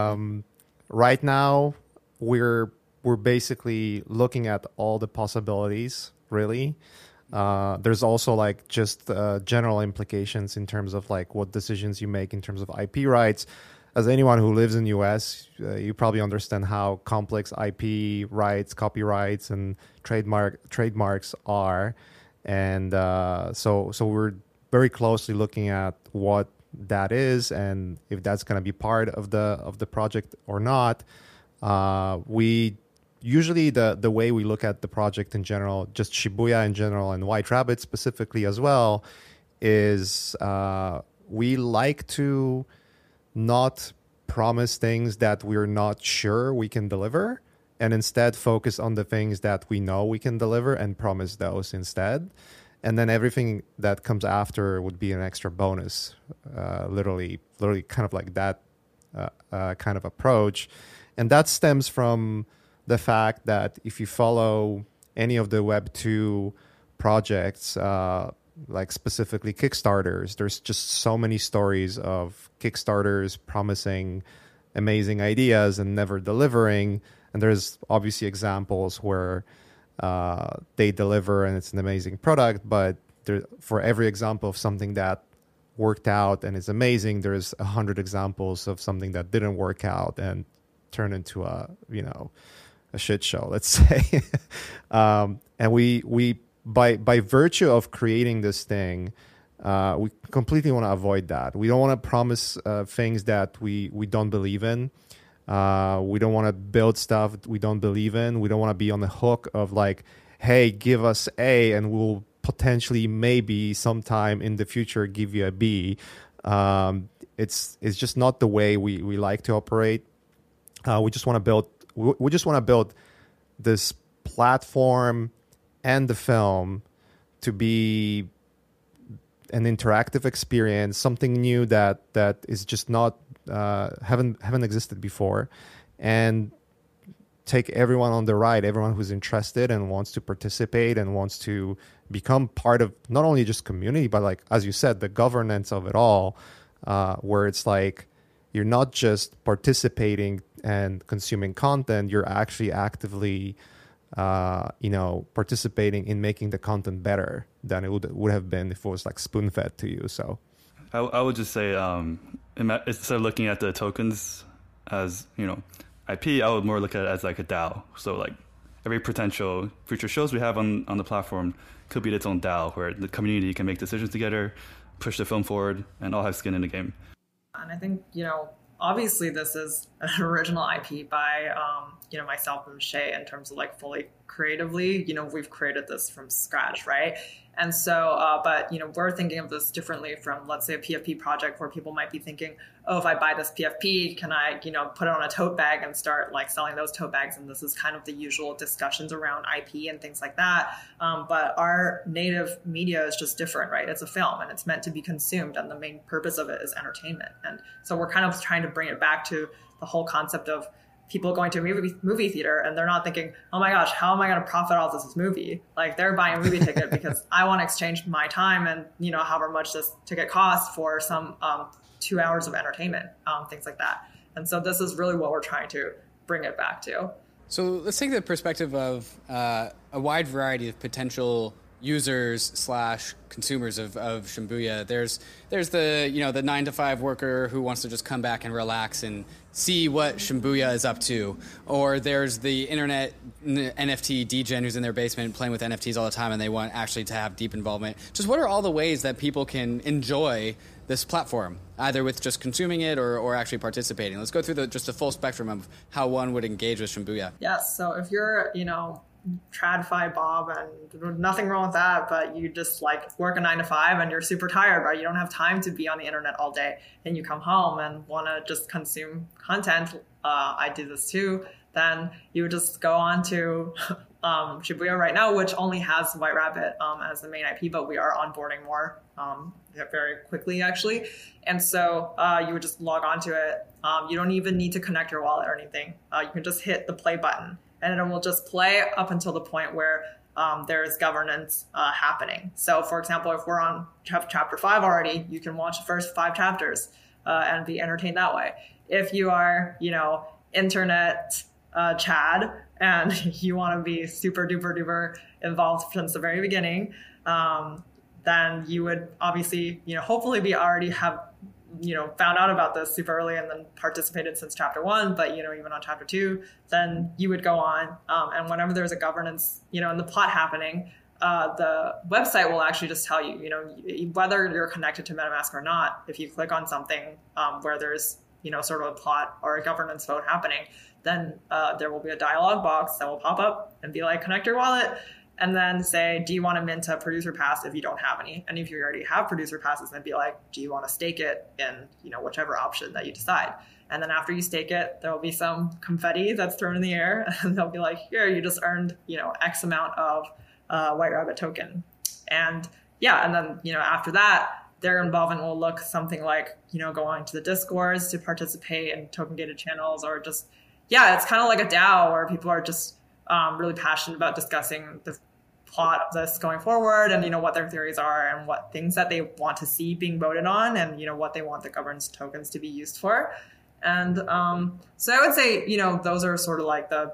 Right now, we're basically looking at all the possibilities. Really, there's also like just general implications in terms of like what decisions you make in terms of IP rights. As anyone who lives in the US, you probably understand how complex IP rights, copyrights, and trademarks are, and so we're very closely looking at what that is and if that's going to be part of the project or not. We usually the way we look at the project in general, just Shibuya in general and White Rabbit specifically as well, is we like to not promise things that we're not sure we can deliver, and instead focus on the things that we know we can deliver and promise those instead. And then everything that comes after would be an extra bonus, literally kind of like that kind of approach. And that stems from the fact that if you follow any of the Web2 projects, like specifically Kickstarters, there's just so many stories of Kickstarters promising amazing ideas and never delivering. And there's obviously examples where they deliver and it's an amazing product, but for every example of something that worked out and is amazing, there's 100 examples of something that didn't work out and turned into a shit show, let's say. And we by virtue of creating this thing, we completely want to avoid that. We don't want to promise things that we don't believe in. We don't want to build stuff we don't believe in. We don't want to be on the hook of like, hey, give us A and we'll potentially maybe sometime in the future give you a B. It's just not the way we like to operate. We just want to build this platform and the film to be an interactive experience, something new that is just not haven't existed before, and take everyone on the ride, everyone who's interested and wants to participate and wants to become part of not only just community, but like, as you said, the governance of it all, where it's like you're not just participating and consuming content, you're actually actively participating in making the content better than it would have been if it was like spoon-fed to you. So I would just say, instead of looking at the tokens as, IP, I would more look at it as like a DAO. So like every potential future shows we have on the platform could be its own DAO, where the community can make decisions together, push the film forward, and all have skin in the game. And I think, obviously this is an original IP by, myself and Shay in terms of like fully creatively, we've created this from scratch, right? And so, but, we're thinking of this differently from, let's say, a PFP project where people might be thinking, oh, if I buy this PFP, can I, put it on a tote bag and start like selling those tote bags? And this is kind of the usual discussions around IP and things like that. But our native media is just different, right? It's a film and it's meant to be consumed. And the main purpose of it is entertainment. And so we're kind of trying to bring it back to the whole concept of people going to a movie theater and they're not thinking, oh my gosh, how am I going to profit off this movie? Like they're buying a movie ticket because I want to exchange my time and, however much this ticket costs for some 2 hours of entertainment, things like that. And so this is really what we're trying to bring it back to. So let's take the perspective of a wide variety of potential users / consumers of Shibuya. There's the the 9-to-5 worker who wants to just come back and relax and see what Shibuya is up to, or there's the internet NFT degen who's in their basement playing with NFTs all the time and they want actually to have deep involvement. Just what are all the ways that people can enjoy this platform, either with just consuming it or actually participating? Let's go through just the full spectrum of how one would engage with Shibuya. Yes, so if you're TradFi Bob, and nothing wrong with that, but you just like work a 9-to-5 and you're super tired, right? You don't have time to be on the internet all day and you come home and want to just consume content. I do this too. Then you would just go on to Shibuya right now, which only has White Rabbit as the main IP, but we are onboarding more very quickly, actually. And so you would just log on to it. You don't even need to connect your wallet or anything. You can just hit the play button, and it will just play up until the point where there is governance happening. So, for example, if we're on chapter 5 already, you can watch the first 5 chapters and be entertained that way. If you are, internet Chad and you want to be super duper duper involved since the very beginning, then you would obviously, hopefully be already have, found out about this super early and then participated since chapter 1, but, even on chapter 2, then you would go on. And whenever there's a governance, and the plot happening, the website will actually just tell you, whether you're connected to MetaMask or not. If you click on something where there's, sort of a plot or a governance vote happening, then there will be a dialog box that will pop up and be like, connect your wallet, and then say, do you want to mint a producer pass if you don't have any? And if you already have producer passes, then be like, do you want to stake it in, whichever option that you decide? And then after you stake it, there will be some confetti that's thrown in the air, and they'll be like, here, you just earned, X amount of White Rabbit token. And and then, after that, their involvement will look something like, going to the Discords to participate in token gated channels, or just, it's kind of like a DAO where people are just really passionate about discussing the plot of this going forward, and, what their theories are and what things that they want to see being voted on, and, what they want the governance tokens to be used for. And so I would say, those are sort of like the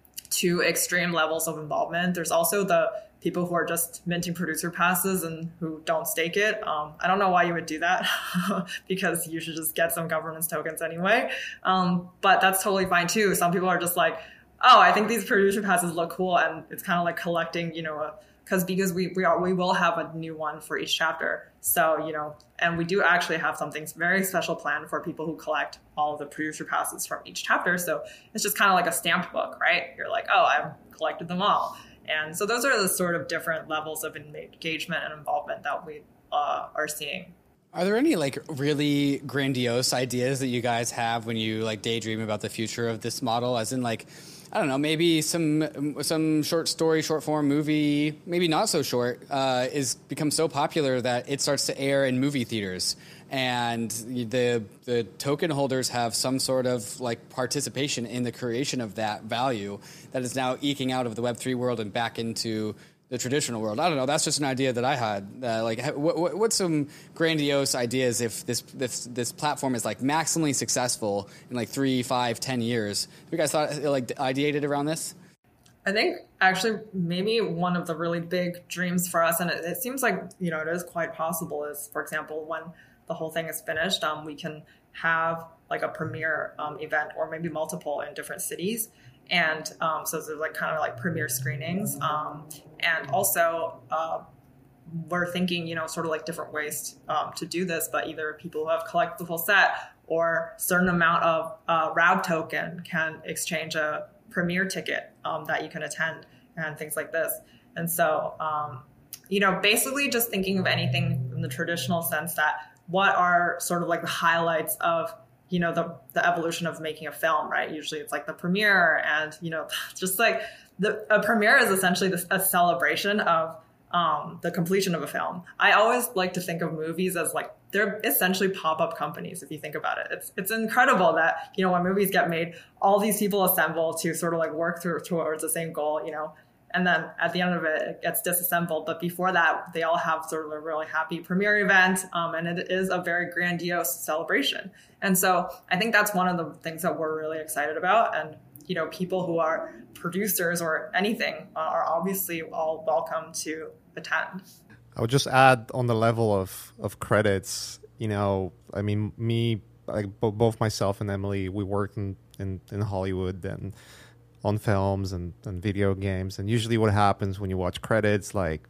2 extreme levels of involvement. There's also the people who are just minting producer passes and who don't stake it. I don't know why you would do that because you should just get some governance tokens anyway. But that's totally fine too. Some people are just like, oh, I think these producer passes look cool. And it's kind of like collecting, because we will have a new one for each chapter. So, and we do actually have something very special planned for people who collect all of the producer passes from each chapter. So it's just kind of like a stamped book, right? You're like, oh, I've collected them all. And so those are the sort of different levels of engagement and involvement that we are seeing. Are there any really grandiose ideas that you guys have when you daydream about the future of this model? As in I don't know, maybe some short story, short form movie, maybe not so short, is become so popular that it starts to air in movie theaters, and the token holders have some sort of participation in the creation of that value that is now eking out of the Web3 world and back into the traditional world. I don't know. That's just an idea that I had. What's some grandiose ideas if this platform is maximally successful in 3, 5, 10 years? Have you guys thought ideated around this? I think actually maybe one of the really big dreams for us, and it seems like it is quite possible, is, for example, when the whole thing is finished, we can have a premiere event, or maybe multiple in different cities. And so there's kind of premiere screenings. And also we're thinking, sort of different ways to do this, but either people who have collected the full set or certain amount of RAB token can exchange a premiere ticket that you can attend and things like this. And so, basically just thinking of anything in the traditional sense, that what are sort of the highlights of the evolution of making a film, right? Usually it's the premiere, and, just a premiere is essentially a celebration of the completion of a film. I always like to think of movies as they're essentially pop-up companies, if you think about it. It's incredible that, when movies get made, all these people assemble to sort of work towards the same goal, and then at the end of it, it gets disassembled. But before that, they all have sort of a really happy premiere event, and it is a very grandiose celebration. And so I think that's one of the things that we're really excited about. And, people who are producers or anything are obviously all welcome to attend. I would just add on the level of credits, I mean, me, both myself and Emily, we worked in Hollywood and on films and video games. And usually what happens when you watch credits, at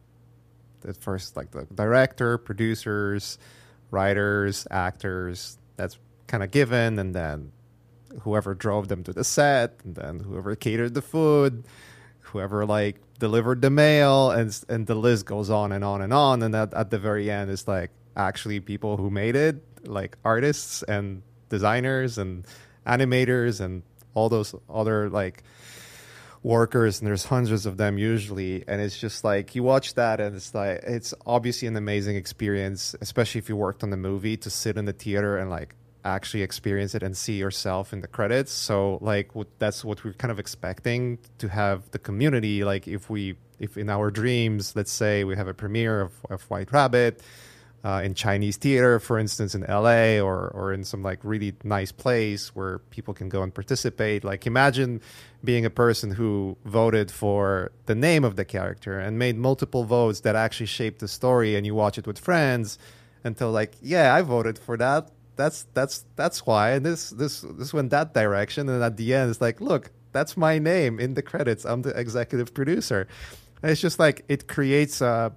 first, the director, producers, writers, actors, that's kind of given. And then whoever drove them to the set, and then whoever catered the food, whoever delivered the mail, and the list goes on and on and on. And at the very end, it's actually people who made it, artists and designers and animators and all those other workers, and there's hundreds of them usually, and it's just like you watch that and it's like it's obviously an amazing experience, especially if you worked on the movie, to sit in the theater and like actually experience it and see yourself in the credits. So like that's what we're kind of expecting to have the community. Like if in our dreams, let's say we have a premiere of White Rabbit in Chinese theater, for instance, in LA or in some like really nice place where people can go and participate. Like imagine being a person who voted for the name of the character and made multiple votes that actually shaped the story, and you watch it with friends until like, yeah, I voted for that. That's why. And this went that direction. And at the end, it's like, look, that's my name in the credits. I'm the executive producer. And it's just like it creates a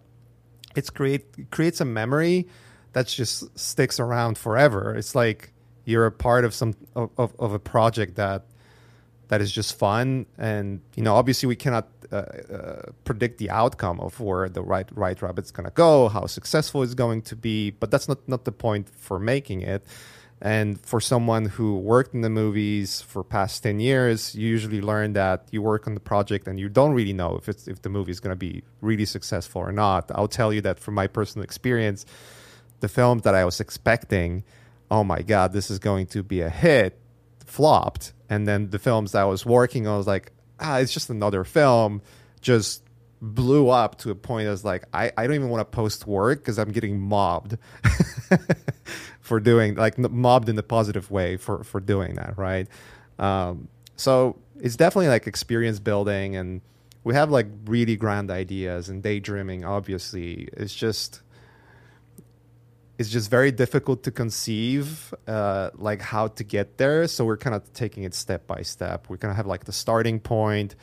memory that just sticks around forever. It's like you're a part of of a project that is just fun. And obviously we cannot predict the outcome of where the White Rabbit's going to go, how successful it's going to be, but that's not the point for making it. And for someone who worked in the movies for past 10 years, you usually learn that you work on the project and you don't really know if the movie is going to be really successful or not. I'll tell you that from my personal experience, the films that I was expecting, oh my God, this is going to be a hit, flopped. And then the films that I was working on, I was like, it's just another film, just blew up to a point. I was like, I don't even want to post work because I'm getting mobbed for doing, like, mobbed in the positive way for doing that, right? So it's definitely like experience building, and we have like really grand ideas and daydreaming. Obviously, it's just very difficult to conceive like how to get there. So we're kind of taking it step by step. We're gonna have like the starting point.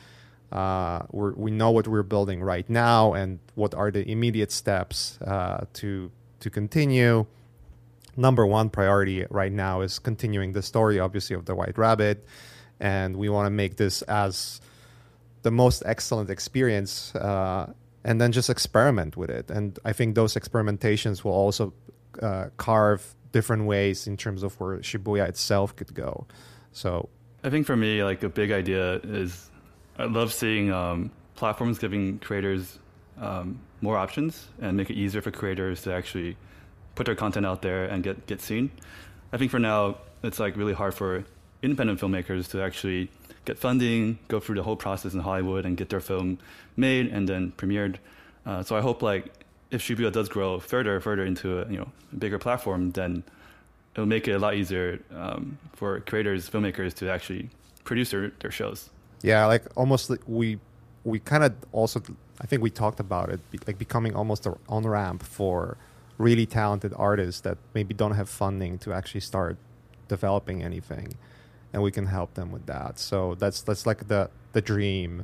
We know what we're building right now and what are the immediate steps to continue. Number one priority right now is continuing the story, obviously, of the White Rabbit, and we want to make this as the most excellent experience, and then just experiment with it. And I think those experimentations will also carve different ways in terms of where Shibuya itself could go. So I think for me, like a big idea is I love seeing platforms giving creators more options and make it easier for creators to actually put their content out there and get seen. I think for now, it's like really hard for independent filmmakers to actually get funding, go through the whole process in Hollywood and get their film made and then premiered. So I hope like if Shibuya does grow further into a bigger platform, then it'll make it a lot easier for creators, filmmakers to actually produce their shows. Yeah, like almost like we kind of also, I think we talked about it, like becoming almost an on-ramp for really talented artists that maybe don't have funding to actually start developing anything, and we can help them with that. So that's like the dream.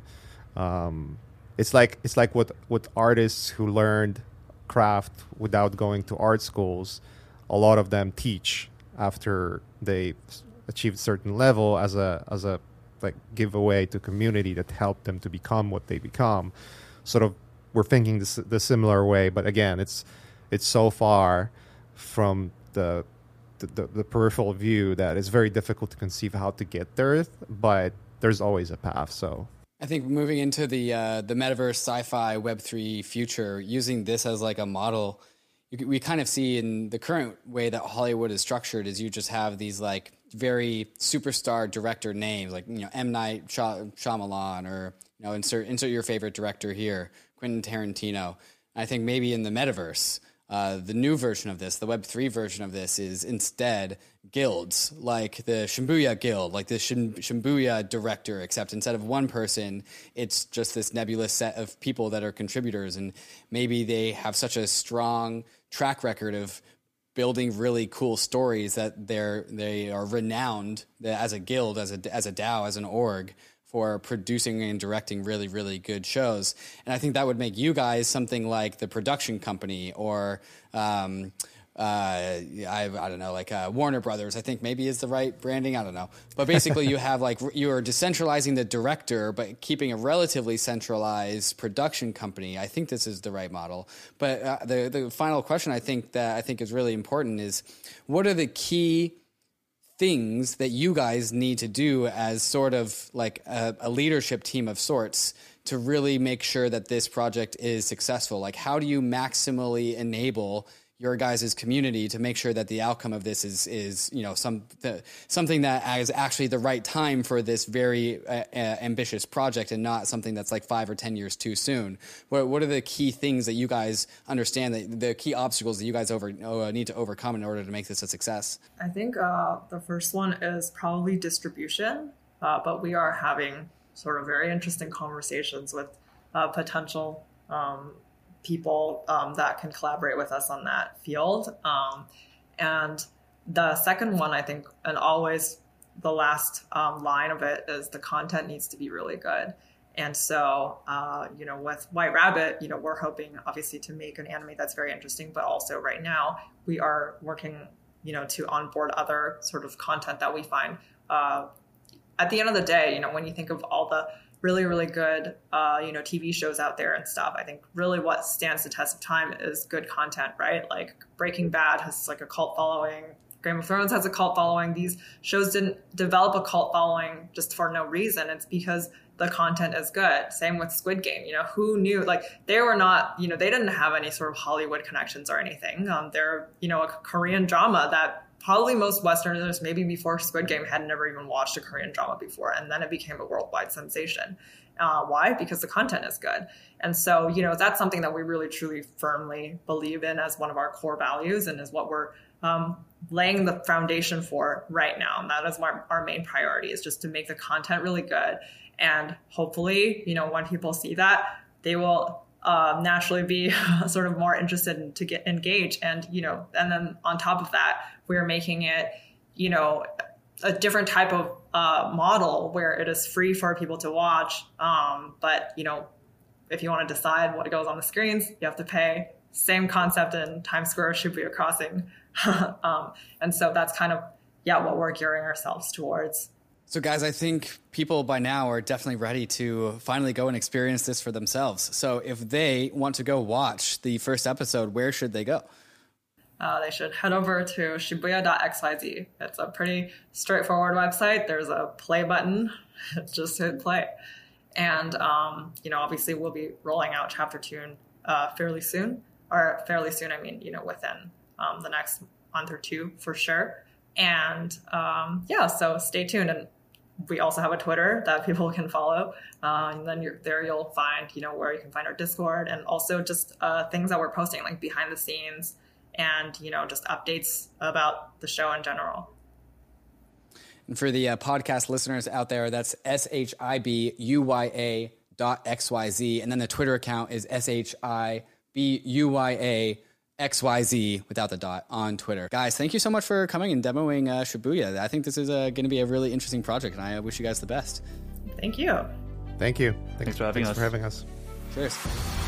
It's like what artists who learned craft without going to art schools, a lot of them teach after they achieved a certain level as a like giveaway to community that helped them to become what they become. Sort of, we're thinking the similar way, but again, it's so far from the peripheral view that it's very difficult to conceive how to get there, but there's always a path. So I think moving into the metaverse, sci-fi, Web3 future, using this as like a model, we kind of see in the current way that Hollywood is structured is you just have these like very superstar director names, like M. Night Shyamalan, or insert your favorite director here, Quentin Tarantino. I think maybe in the metaverse, the new version of this, the Web3 version of this, is instead guilds, like the Shibuya Guild, like the Shibuya director, except instead of one person, it's just this nebulous set of people that are contributors, and maybe they have such a strong track record of building really cool stories that they are renowned as a guild, as a DAO, as an org, for producing and directing really, really good shows. And I think that would make you guys something like the production company, or I don't know, like Warner Brothers, I think maybe is the right branding. I don't know. But basically you have like, you are decentralizing the director, but keeping a relatively centralized production company. I think this is the right model. But the final question I think is really important is, what are the key things that you guys need to do as sort of like a leadership team of sorts to really make sure that this project is successful? Like, how do you maximally enable your guys' community to make sure that the outcome of this is something that is actually the right time for this very ambitious project and not something that's like 5 or 10 years too soon? What are the key things that you guys understand, that the key obstacles that you guys need to overcome in order to make this a success? I think the first one is probably distribution, but we are having sort of very interesting conversations with potential people that can collaborate with us on that field. And the second one, I think, and always the last line of it, is the content needs to be really good. And so, with White Rabbit, we're hoping obviously to make an anime that's very interesting, but also right now we are working, to onboard other sort of content that we find. At the end of the day, when you think of all the really, really good, TV shows out there and stuff, I think really what stands the test of time is good content, right? Like Breaking Bad has like a cult following. Game of Thrones has a cult following. These shows didn't develop a cult following just for no reason. It's because the content is good. Same with Squid Game. Who knew? Like, they were not, they didn't have any sort of Hollywood connections or anything. They're, a Korean drama that probably most Westerners, maybe before Squid Game, had never even watched a Korean drama before. And then it became a worldwide sensation. Why? Because the content is good. And so, that's something that we really, truly, firmly believe in as one of our core values, and is what we're laying the foundation for right now. And that is our main priority, is just to make the content really good. And hopefully, when people see that, they will naturally be sort of more interested to get engaged. And, and then on top of that, we're making it, a different type of model where it is free for people to watch. But, if you want to decide what goes on the screens, you have to pay. Same concept in Times Square, Shibuya Crossing. And so that's kind of, what we're gearing ourselves towards. So guys, I think people by now are definitely ready to finally go and experience this for themselves. So if they want to go watch the first episode, where should they go? They should head over to shibuya.xyz. It's a pretty straightforward website. There's a play button. Just hit play. And, obviously we'll be rolling out Chapter 2 fairly soon. Or fairly soon, I mean, within the next month or two for sure. And so stay tuned. And we also have a Twitter that people can follow. And then you'll find, where you can find our Discord, and also just things that we're posting, like behind the scenes, and, just updates about the show in general. And for the podcast listeners out there, that's SHIBUYA.XYZ. And then the Twitter account is SHIBUYAXYZ without the dot on Twitter. Guys, thank you so much for coming and demoing Shibuya. I think this is going to be a really interesting project, and I wish you guys the best. Thank you. Thank you. Thanks for having us. For having us. Cheers.